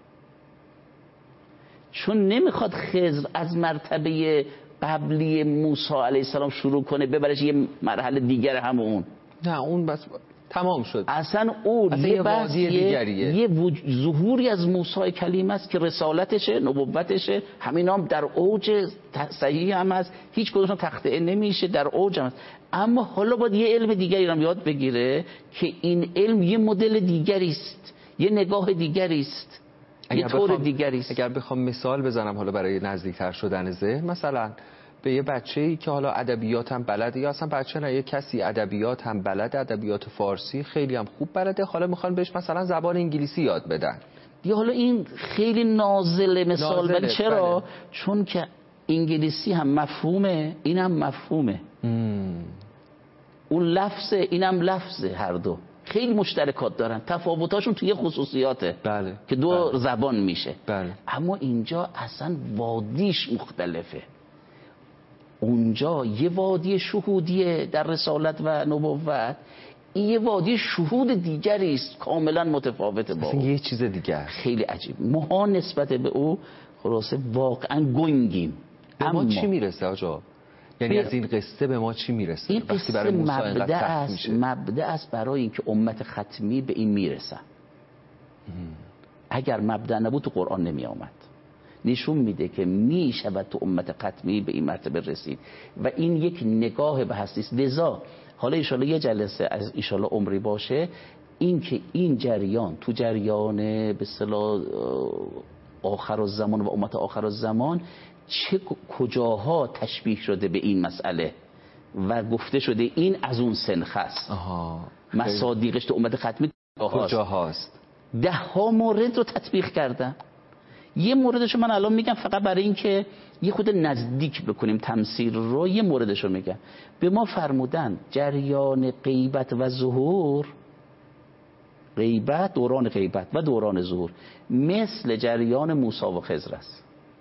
چون نمیخواد خضر از مرتبه قبلی موسی علیه السلام شروع کنه ببرش یه مرحله دیگر همون. نه اون بس تمام شد، اصلا اون یه وادی دیگریه، یه ظهوری از موسی کلیم است که رسالتشه، نبوتشه، همین هم در اوج صحیح هم هست، هیچ کدومشون تخطئه نمیشه، در اوج هم هست. اما حالا باید یه علم دیگری رو یاد بگیره که این علم یه مدل دیگری است، یه نگاه دیگری است، یه طور دیگری است. اگر بخوام مثال بزنم حالا برای نزدیکتر شدن ذهن، مثلا به یه بچه‌ای که حالا ادبیات هم بلده، یا اصلا بچه نه، یه کسی ادبیات هم بلده، ادبیات فارسی خیلی هم خوب بلده، حالا میخوان بهش مثلا زبان انگلیسی یاد بدن، یا حالا این خیلی نازله مثال، ولی چرا؟ چون که انگلیسی هم مفهومه، این هم مفهومه، اون لفظه اینم لفظه، هر دو خیلی مشترکات دارن، تفاوتاشون توی خصوصیاته که دو زبان میشه. اما اینجا اصلا وادیش مختلفه. اونجا یه وادی شهودیه در رسالت و نبوت، این یه وادی شهود دیگری است کاملا متفاوته با اون، یه چیز دیگه خیلی عجیب. ما نسبت به او خلاصه واقعا گنگیم. به ما چی میرسه آجا؟ یعنی از این قصه به ما چی میرسه؟ این قصه مبدأ است برای اینکه امت ختمی به این میرسن. اگر مبدأ نبود تو قرآن نمی آمد. نشون میده که میشود تو امت ختمی به این مرتبه رسید و این یک نگاه به هستی است. لذا حالا انشالله یه جلسه از انشالله عمری باشه این که این جریان تو جریان به اصطلاح آخر الزمان و امت آخر الزمان چه کجاها تشبیه شده به این مسئله و گفته شده این از اون سنخ است. مصادیقش تو امت ختمی کجاهاست؟ 10 مورد رو تطبیق کردن. یه موردشو من الان میگم فقط برای این که یه خود نزدیک بکنیم تمثیل رو. یه موردشو میگم. به ما فرمودن جریان غیبت و ظهور غیبت، دوران غیبت و دوران ظهور مثل جریان موسی و خضر است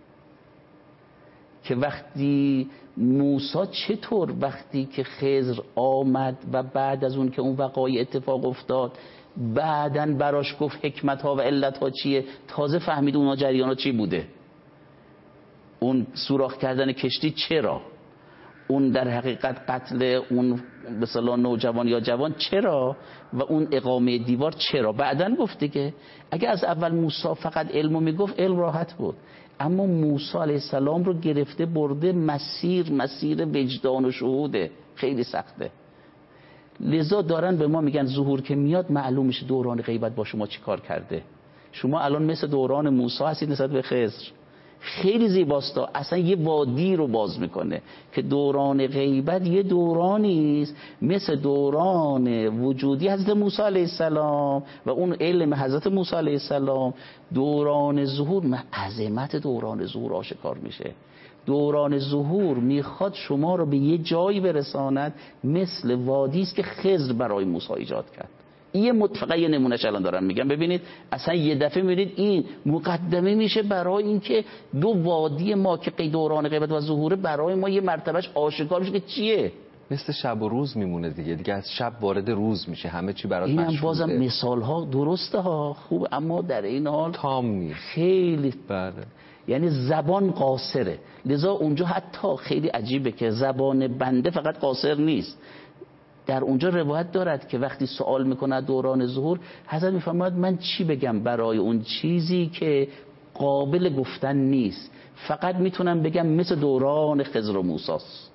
که وقتی موسی چطور وقتی که خضر آمد و بعد از اون که اون وقایع اتفاق افتاد بعدن براش گفت حکمت ها و علت ها چیه، تازه فهمید اونا جریان ها چی بوده، اون سوراخ کردن کشتی چرا، اون در حقیقت قتل اون به اصطلاح نوجوان یا جوان چرا و اون اقامه دیوار چرا. بعدن گفته که اگه از اول موسی فقط علمو میگفت علم راحت بود، اما موسی علیه السلام رو گرفته برده مسیر وجدان و شهوده، خیلی سخته. لذا دارن به ما میگن ظهور که میاد معلوم میشه دوران غیبت با شما چی کار کرده. شما الان مثل دوران موسی هستید نسبت به خضر. خیلی زیباست، اصلا یه وادی رو باز میکنه که دوران غیبت یه دورانی است مثل دوران وجودی حضرت موسی علیه السلام و اون علم حضرت موسی علیه السلام. دوران ظهور، عظمت دوران ظهور آشکار میشه. دوران ظهور میخواد شما رو به یه جایی برساند مثل وادی است که خضر برای موسی ایجاد کرد. یه متفقه یه نمونهش الان دارم میگم، ببینید اصلا یه دفعه میبینید این مقدمه میشه برای اینکه دو وادی ما که دوران غیبت و ظهور برای ما یه مرتبهش آشکار میشه که چیه، مثل شب و روز میمونه دیگه از شب وارد روز میشه، همه چی برات اینم مشهوده. بازم مثال ها درسته ها خوب، اما در این حال تام نیست خیلی. بله. یعنی زبان قاصره، لذا اونجا حتی خیلی عجیبه که زبان بنده فقط قاصر نیست. در اونجا روایت دارد که وقتی سوال میکنه دوران ظهور، حضرت میفرماید من چی بگم برای اون چیزی که قابل گفتن نیست، فقط میتونم بگم مثل دوران خضر و موسی است.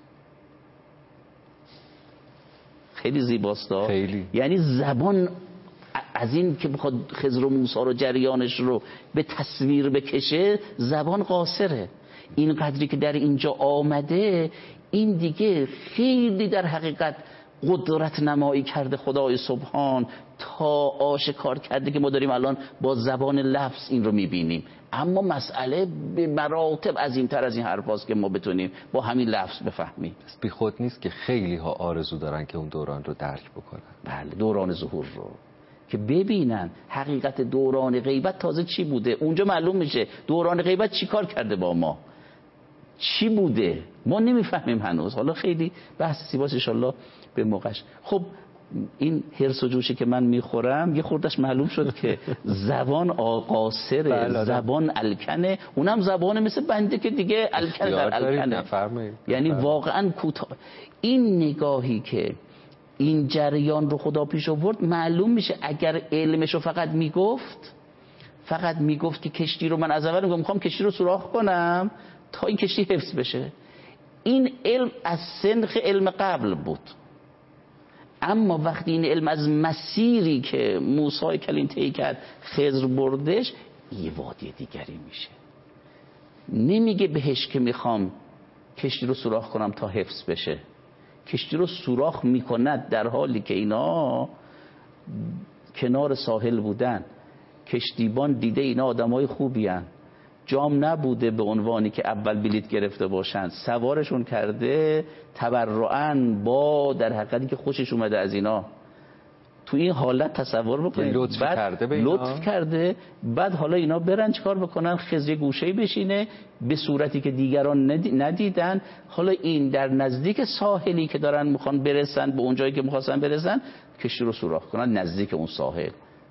خیلی زیباست. خیلی. یعنی زبان از این که بخواد خضر و موسی رو جریانش رو به تصویر بکشه زبان قاصره. این قدری که در اینجا آمده این دیگه خیلی در حقیقت قدرت نمایی کرده خدای سبحان تا آشکار کرده که ما داریم الان با زبان لفظ این رو میبینیم، اما مسئله به مراتب عظیمتر از این حرفاست که ما بتونیم با همین لفظ بفهمیم. بی خود نیست که خیلی ها آرزو دارن که اون دوران رو درک بکنن. بله، دوران ظهور رو که ببینن حقیقت دوران غیبت تازه چی بوده. اونجا معلوم میشه دوران غیبت چی کار کرده با ما، چی بوده، ما نمیفهمیم هنوز. حالا خیلی بحث زیباست ان شاءالله به موقعش. خب این هرس و جوشی که من میخورم یه خوردش معلوم شد که زبان قاصره، زبان الکنه، اونم زبان مثل بنده که دیگه الکنه در الکنه. یعنی واقعا کوتاه این نگاهی که این جریان رو خدا پیش آورد معلوم میشه اگر علمش رو فقط میگفت که کشتی رو من از اول میخوام کشتی رو سوراخ کنم تا این کشتی حفظ بشه، این علم از سنخ علم قبل بود. اما وقتی این علم از مسیری که موسی کلیم طی کرد خضر بردش، یه وادی دیگری میشه. نمیگه بهش که میخوام کشتی رو سوراخ کنم تا حفظ بشه، کشتی رو سوراخ میکند در حالی که اینا کنار ساحل بودن، کشتیبان دیده اینا آدمای خوبی هن، جام نبوده به عنوانی که اول بلیت گرفته باشن، سوارشون کرده تبرعاً با در حقیقتی که خوشش اومده از اینا. تو این حالت تصور بکنید لطف کرده بعد حالا اینا برن چکار بکنن، خضر گوشه‌ای بشینه به صورتی که دیگران ندیدن. حالا این در نزدیک ساحلی که دارن میخوان برسن به اون جایی که میخواستن برسن، کشتی رو سوراخ کنن نزدیک اون ساحل.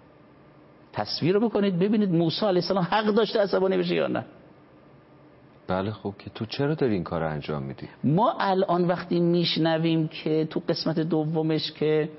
تصویر رو بکنید ببینید موسی علیه السلام حق داشته عصبانی بشه یا نه. بله خب که تو چرا داری این کار رو انجام میدی؟ ما الان وقتی میشنویم که تو قسمت دومش که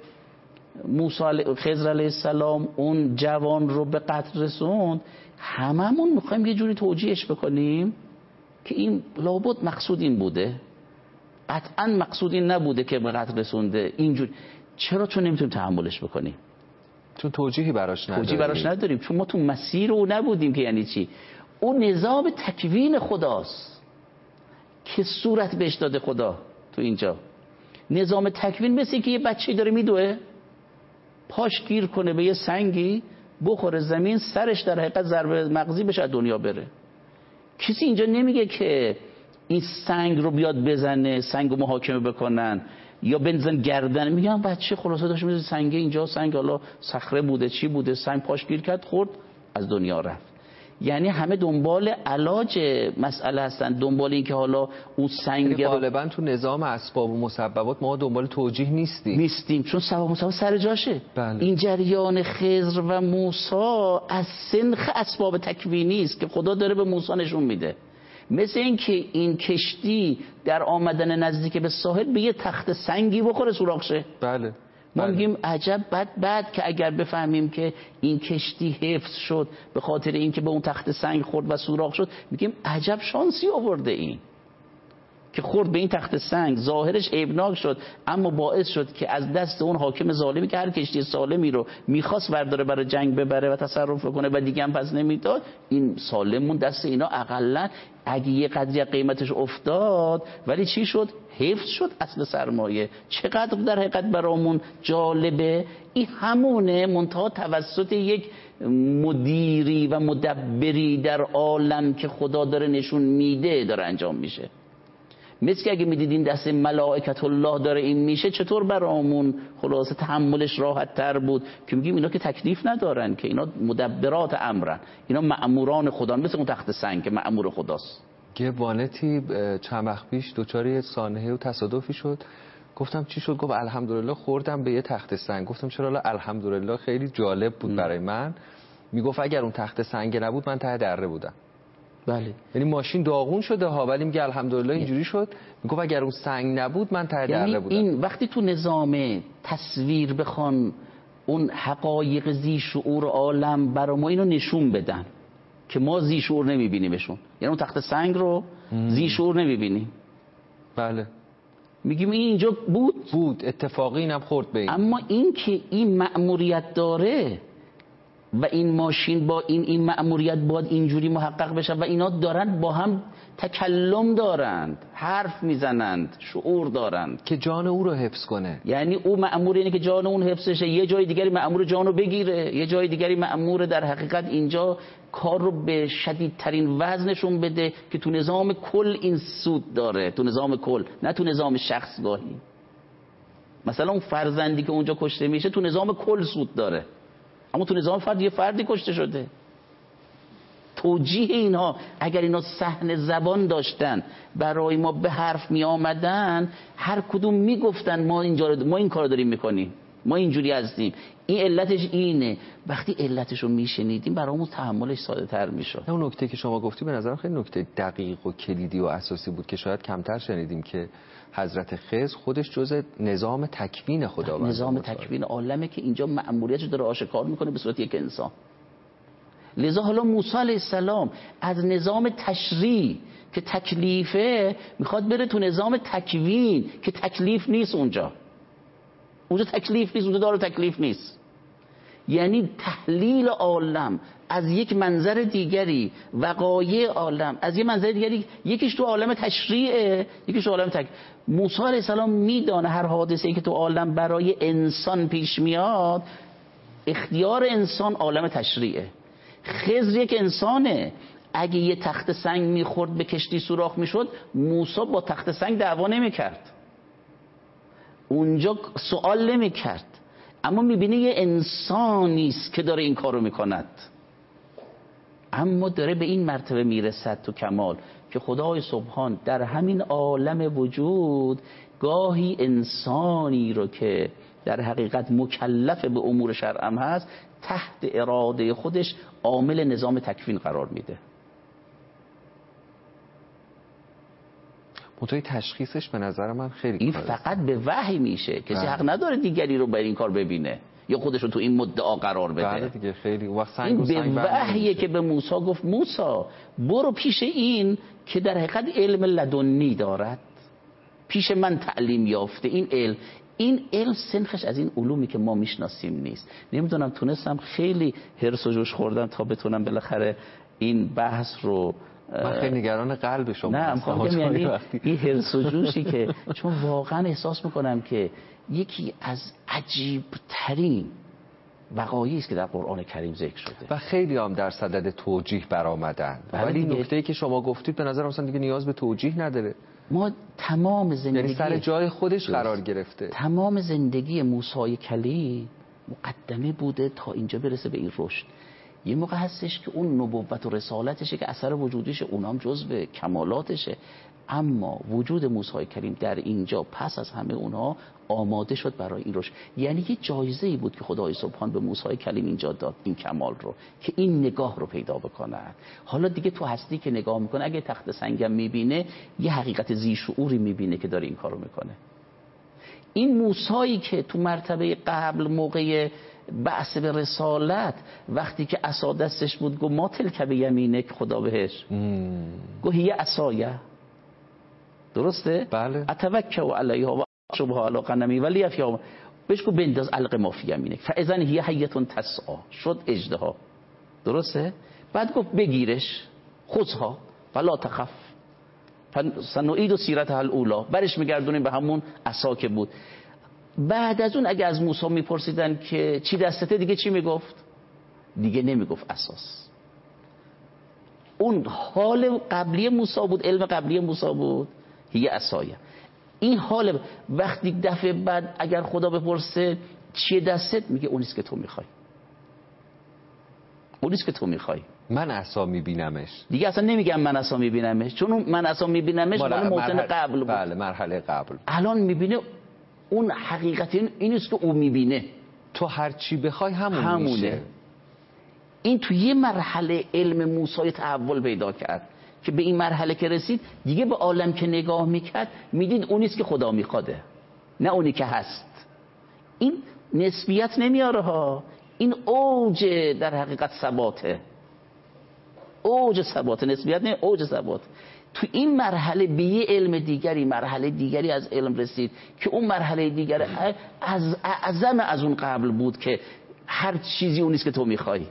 خضر علیه السلام اون جوان رو به قتل رسوند، هممون میخوایم یه جوری توجیهش بکنیم که این لابد مقصود این بوده، قطعا مقصود این نبوده که به قتل رسونده اینجوری. چرا؟ چون نمیتونیم تحملش بکنیم، چون توجیهی براش نداریم، چون ما تو مسیر او نبودیم. که یعنی چی؟ اون نظام تکوین خداست که صورت بهش داده خدا. تو اینجا نظام تکوین مثل که یه بچه‌ای داره میدوه، پاش گیر کنه به یه سنگی بخوره زمین، سرش در حقیقت ضربه مغزی بشه دنیا بره. کسی اینجا نمیگه که این سنگ رو بیاد بزنه، سنگ رو محاکمه بکنن یا بنزن گردن. میگم بچه خلاصه داشت میز سنگ، اینجا سنگ حالا صخره بوده چی بوده، سنگ پاش گیر کرد خورد از دنیا رفت. یعنی همه دنبال علاج مسئله هستن، دنبال این که حالا اون سنگ غالبا تو نظام اسباب و مسببات ما دنبال توجیه نیستیم چون سبب و مسبب سر جاشه. بله. این جریان خضر و موسی از سنخ اسباب تکوینی است که خدا داره به موسی نشون میده. مثل این که این کشتی در آمدن نزدیک به ساحل به یه تخت سنگی بخوره سوراخ شه. بله. ما میگیم عجب بعد که اگر بفهمیم که این کشتی حفظ شد به خاطر اینکه به اون تخت سنگ خورد و سوراخ شد، میگیم عجب شانسی آورده این که خورد به این تخت سنگ، ظاهرش عیبناک شد اما باعث شد که از دست اون حاکم ظالمی که هر کشتی سالمی رو میخواست برداره برای جنگ ببره و تصرف کنه و دیگه هم پس نمیداد، این سالمون دست اینا اقلا اگه یه قدری قیمتش افتاد ولی چی شد؟ حفظ شد اصل سرمایه. چقدر در حقیقت برامون جالبه. این همونه منتها توسط یک مدیری و مدبری در عالم که خدا داره نشون میده داره انجام میشه. مثل که اگه میدیدین دست ملائکت الله داره این میشه، چطور برامون خلاصه تحملش راحت تر بود که میگیم اینا که تکلیف ندارن، که اینا مدبرات امرن، اینا مأموران خدا، مثل اون تخت سنگ که مأمور خداست. یه وانتی چند وقت پیش دوچاری سانحه و تصادفی شد، گفتم چی شد؟ گفت الحمدلله خوردم به یه تخت سنگ. گفتم چرا؟ الحمدلله خیلی جالب بود برای من. میگفت اگر اون تخت سنگ نبود من ته دره بودم. بله. یعنی ماشین داغون شده ها، ولی میگه الحمدلله اینجوری شد. میگفت اگر اون سنگ نبود من ته دره بودم. این وقتی تو نظام تصویر بخوان اون حقایق ذی شعور عالم برای ما اینو نشون بدن که ما ذی شعور نمیبینیمشون، یعنی اون تخت سنگ رو ذی شعور نمیبینیم. بله. میگیم این اینجا بود اتفاقی اینم خورد به این. اما این که این مأموریت داره و این ماشین با این مأموریت باید اینجوری محقق بشه و اینا دارن با هم تکلم دارند، حرف میزنند، شعور دارند که جان او رو حفظ کنه. یعنی او مأمور اینه که جان اون حفظ شه، یه جای دیگری مأمور جانو بگیره، یه جای دیگری مأمور در حقیقت اینجا کار رو به شدیدترین وزنشون بده که تو نظام کل این سود داره، تو نظام کل، نه تو نظام شخصگاهی. مثلا اون فرزندی که اونجا کشته میشه تو نظام کل سود داره، اما تو نظام فرد یه فردی کشته شده. توجیه اینها اگر اینا صحن زبان داشتن برای ما به حرف می آمدن، هر کدوم می گفتن ما این کار داریم میکنیم، ما اینجوری هستیم، این علتش اینه. وقتی علتش رو میشنیدیم برامون تحملش ساده تر میشد. اون نکته که شما گفتی به نظرم خیلی نکته دقیق و کلیدی و اساسی بود که شاید کمتر شنیدیم، که حضرت خضر خودش جزء نظام تکوین خداوند، نظام تکوین عالمه که اینجا مأموریتش داره آشکار میکنه به صورت یک انسان. لذا حالا موسی علیه السلام از نظام تشریع که تکلیفه میخواد بره تو نظام تکوین که تکلیف نیست. اونجا تکلیف نیست، اونجا داره تکلیف نیست. یعنی تحلیل عالم از یک منظر دیگری، وقایع عالم از یک منظر دیگری، یکیش تو عالم تشریعه، یکیش تو عالم موسی علیه السلام میدانه هر حادثه‌ای که تو عالم برای انسان پیش میاد، اختیار انسان عالم تشریعه. خضر یک انسانه، اگه یه تخت سنگ میخورد به کشتی سوراخ میشد، موسی با تخت سنگ دعوا نمیکرد، اونجا سوال نمیکرد، اما میبینه یه انسانیست که داره این کارو میکند، اما داره به این مرتبه میرسد تو کمال که خدای سبحان در همین عالم وجود گاهی انسانی رو که در حقیقت مکلف به امور شرعم هست تحت اراده خودش عامل نظام تکوین قرار میده. منتهای تشخیصش به نظر من خیلی این فقط به وحی میشه، کسی حق نداره دیگری رو بر این کار ببینه یا خودش رو تو این مدعا قرار بده. بله دیگه خیلی وقت این به وحیه که به موسی گفت موسی برو پیش این که در حقیقت علم لدنی دارد، پیش من تعلیم یافته، این علم سنخش از این علومی که ما میشناسیم نیست. نمیدونم تونستم خیلی هرس و جوش خوردم تا بتونم بالاخره این بحث رو. من خیلی نگران قلب شما نه یعنی این هرس و جوشی که چون واقعا احساس میکنم که یکی از عجیب ترین وقایعی است که در قرآن کریم ذکر شده و خیلی هم در صدد توجیه برآمدن. ولی نکته‌ای که شما گفتید به نظر مثلا دیگه نیاز به توجیه نداره. ما تمام زندگی یعنی سر جای خودش قرار گرفته. تمام زندگی موسی کلیم مقدمه بوده تا اینجا برسه به این رشد. یه موقع هستش که اون نبوت و رسالتشه که اثر وجودیشه، اونام جزء کمالاتشه، اما وجود موسی کلیم در اینجا پس از همه اونها آماده شد برای این رشد. یعنی یه جایزه‌ای بود که خدای سبحان به موسی کلیم اینجا داد، این کمال رو، که این نگاه رو پیدا بکنن. حالا دیگه تو هستی که نگاه میکنه، اگه تخت سنگم میبینه یه حقیقت ذی شعوری میبینه که داره این کارو میکنه. این موسایی که تو مرتبه قبل موقع بعث به رسالت وقتی که عصا دستش بود گفت ما تلک بیمینک، خدا بهش گفت هی عصایه، درسته؟ بله. اتوکل علیها و اشربها علی غنمی ولی افیا، بهش گفت بنداز الق ما فی یمینک فاذا هی حیه تسعی، شد اژدها، درسته؟ بعد گفت بگیرش، خذها ولا تخف سنعید سیرتها الاولی، برش میگردونیم به همون عصا که بود. بعد از اون اگه از موسی میپرسیدن که چی دستته، دیگه چی میگفت؟ دیگه نمیگفت اساس. اون حال قبلی موسی بود، علم قبلی موسی بود، هی عصایه. این حال وقتی دفعه بعد اگر خدا بپرسه چی دستت، میگه اونیست که تو میخوای، اونیست که تو میخوای. من عصا میبینمش. دیگه اصلا نمیگم من عصا میبینمش، چون اون من عصا میبینمش مال موطن قبل بود. بله، مرحله قبل. الان میبینه اون حقیقت اینیست که او میبینه. تو هر چی بخوای همونه. میشه. این تو یه مرحله علم موسی تحول پیدا کرد که به این مرحله که رسید دیگه به عالم که نگاه میکرد میدید اونیست که خدا میخواده، نه اونی که هست. این نسبیت نمیاره ها، این اوج در حقیقت ثباته، اوج ثبات، نسبیت نه، اوج ثبات. تو این مرحله به یه علم دیگری، مرحله دیگری از علم رسید که اون مرحله دیگری از اعظم از اون قبل بود که هر چیزی اونیست که تو میخوای.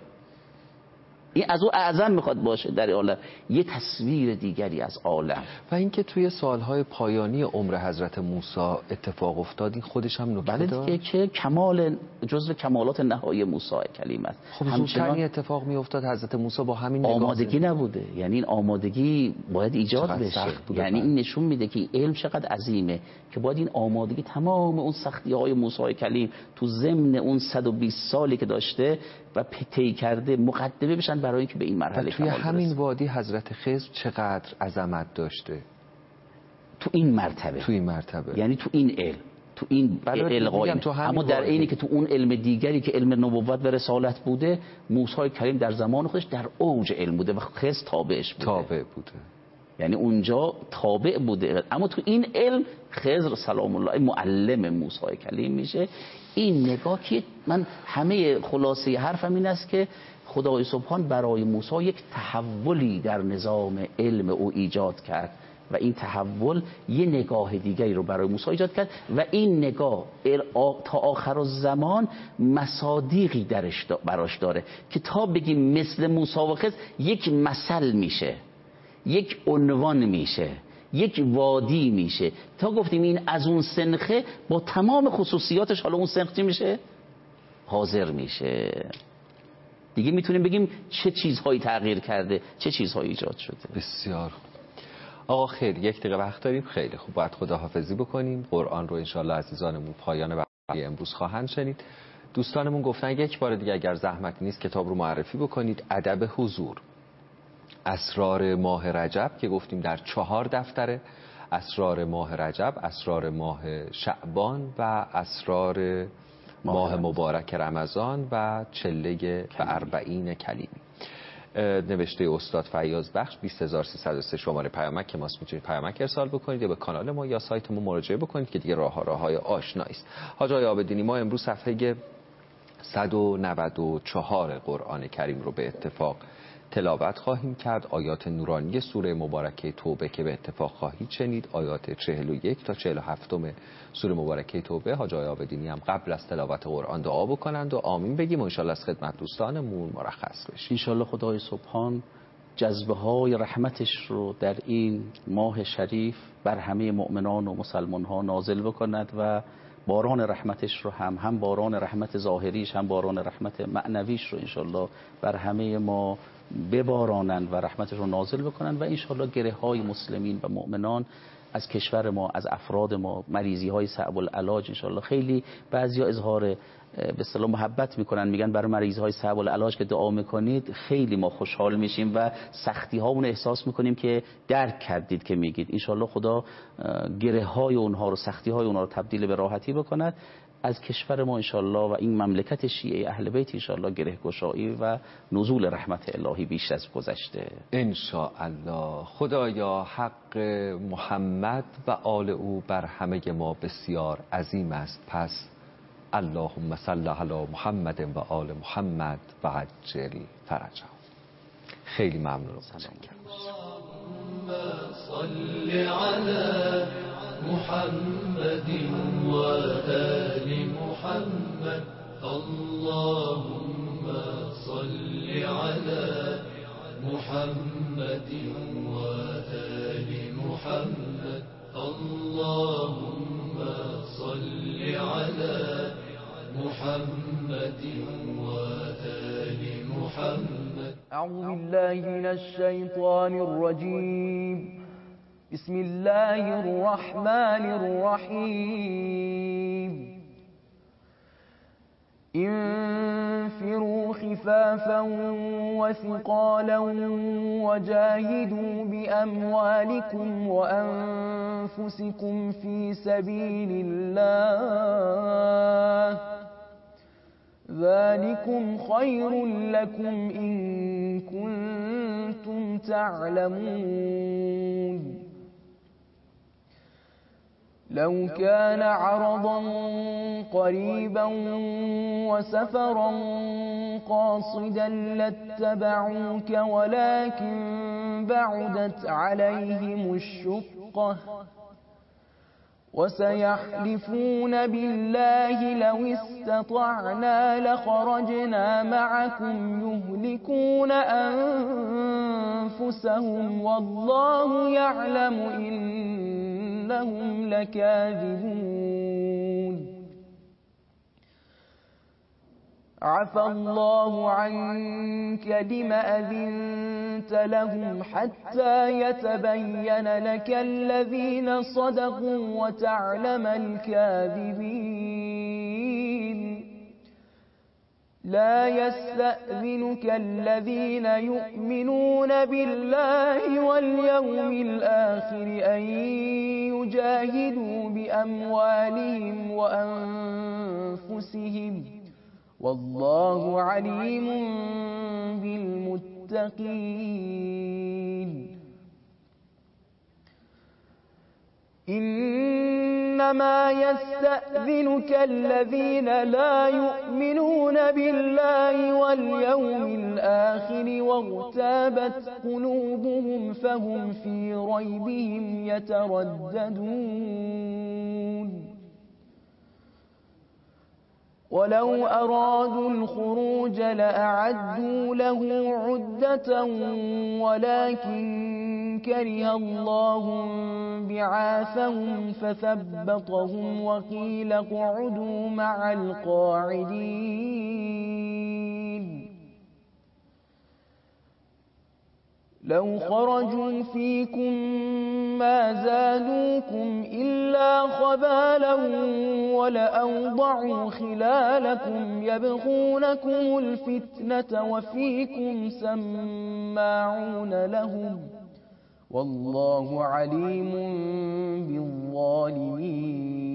این از اون اعظم میخواد باشه در عالم، یه تصویر دیگری از عالم. و اینکه توی سالهای پایانی عمر حضرت موسی اتفاق افتاد، این خودش هم نکته داره. بله که کمال جزء کمالات نهایی موسی کلیم است. خب زودتر این اتفاق میافتاد، حضرت موسی با همین آمادگی نبوده، یعنی این آمادگی باید ایجاد بشه. یعنی این نشون میده که علم چقدر عظیمه که باید این آمادگی، تمام اون سختی‌های موسی کلیم تو ضمن اون 120 سالی که داشته و طی کرده مقدمه بشن برای اینکه به این مرحله توی همین وادی حضرت خضر چقدر عظمت داشته تو این مرتبه، یعنی تو این علم، تو این القای. اما در عینی که تو اون علم دیگری که علم نبوت و رسالت بوده، موسی کلیم در زمان خودش در اوج علم بوده و خضر تابعش بوده. یعنی اونجا تابع بوده، اما تو این علم خضر سلام الله معلم موسی کلیم میشه. این نگاه که من همه خلاصه حرفم این است که خدای سبحان برای موسی یک تحولی در نظام علم او ایجاد کرد و این تحول یه نگاه دیگری رو برای موسی ایجاد کرد و این نگاه تا آخر الزمان مصادیقی براش داره که تا بگیم مثل موسی و خضر یک مثل میشه، یک عنوان میشه، یک وادی میشه. تا گفتیم این از اون سنخه با تمام خصوصیاتش، حالا اون سنخ چی میشه؟ حاضر میشه. دیگه میتونیم بگیم چه چیزهایی تغییر کرده، چه چیزهایی ایجاد شده. بسیار آقا خیر، یک دقیقه وقت داریم. خیلی خوب، باید خداحافظی بکنیم. قرآن رو انشالله عزیزانمون پایان برنامه امروز خواهند شنید. دوستانمون گفتن یک بار دیگه اگر زحمت نیست کتاب رو معرفی بکنید. ادب حضور، اسرار ماه رجب که گفتیم در 4 دفتره، اسرار ماه رجب، اسرار ماه شعبان و اسرار ماه مبارک رمضان و چله و 40 کلیمی. نوشته استاد فیاض بخش، 20303 شماره پیامک که ماست، میتونید پیامک ارسال بکنید یا به کانال ما یا سایت ما مراجعه بکنید که دیگه راههای آشنایی است. حاج آقای عابدینی، ما امروز صفحه 194 قرآن کریم رو به اتفاق تلاوت خواهیم کرد. آیات نورانی سوره مبارکه توبه که به اتفاق خواهید شنید، آیات 41 تا 47 سوره مبارکه توبه. حاج آقای عابدینی هم قبل از تلاوت قرآن دعا بکنند و آمین بگیم و انشالله از خدمت دوستانمون مرخص بشیم. انشالله خدای سبحان جذبه های رحمتش رو در این ماه شریف بر همه مؤمنان و مسلمان ها نازل بکند و باران رحمتش رو هم باران رحمت ظاهریش هم باران رحمت معنویش رو انشالله بر همه ما ببارانند و رحمتش رو نازل بکنن و انشالله گره های مسلمین و مؤمنان از کشور ما، از افراد ما، مریضی های صعب العلاج انشالله. خیلی بعضیا اظهار به اصطلاح محبت میکنن، میگن برای مریض های صعب العلاج که دعا میکنید خیلی ما خوشحال میشیم و سختی ها اون احساس میکنیم که درک کردید که میگید. انشالله خدا گره های اونها رو، سختی های اونها رو تبدیل به راحتی بکند. از کشور ما انشالله و این مملکت شیعه اهل بیت انشالله گره گشایی و نزول رحمت الهی بیش از گذشته انشاءالله. خدایا حق محمد و آل او بر همه ما بسیار عظیم است. پس اللهم صل علی محمد و آل محمد و عجل فرجه. خیلی ممنون. صل علی محمد و آل محمد. اللهم صل علی محمد و آل محمد. اللهم صل علی محمد و آل محمد. أعوذ بالله من الشيطان الرجيم. بسم الله الرحمن الرحيم. انفروا خفافا وثقالا وجاهدوا بأموالكم وأنفسكم في سبيل الله ذلكم خير لكم إن كنتم تعلمون. لو كان عرضا قريبا وسفرا قاصدا لاتبعوك ولكن بعدت عليهم الشقة وسيحلفون بالله لو استطعنا لخرجنا معكم يهلكون أنفسهم والله يعلم إنهم لكاذبون. عفى الله عنك لم أذنت لهم حتى يتبين لك الذين صدقوا وتعلم الكاذبين. لا يستأذنك الذين يؤمنون بالله واليوم الآخر أن يجاهدوا بأموالهم وأنفسهم والله عليم بالمتقين. إنما يستأذنك الذين لا يؤمنون بالله واليوم الآخر وارتابت قلوبهم فهم في ريبهم يترددون. ولو أرادوا الخروج لأعدوا له عدة ولكن كره الله بعاثهم فثبطهم وقيل اقعدوا مع القاعدين. لو خرجوا فيكم ما زادوكم إلا خبالا ولأوضعوا خلالكم يبغونكم الفتنة وفيكم سماعون لهم والله عليم بالظالمين.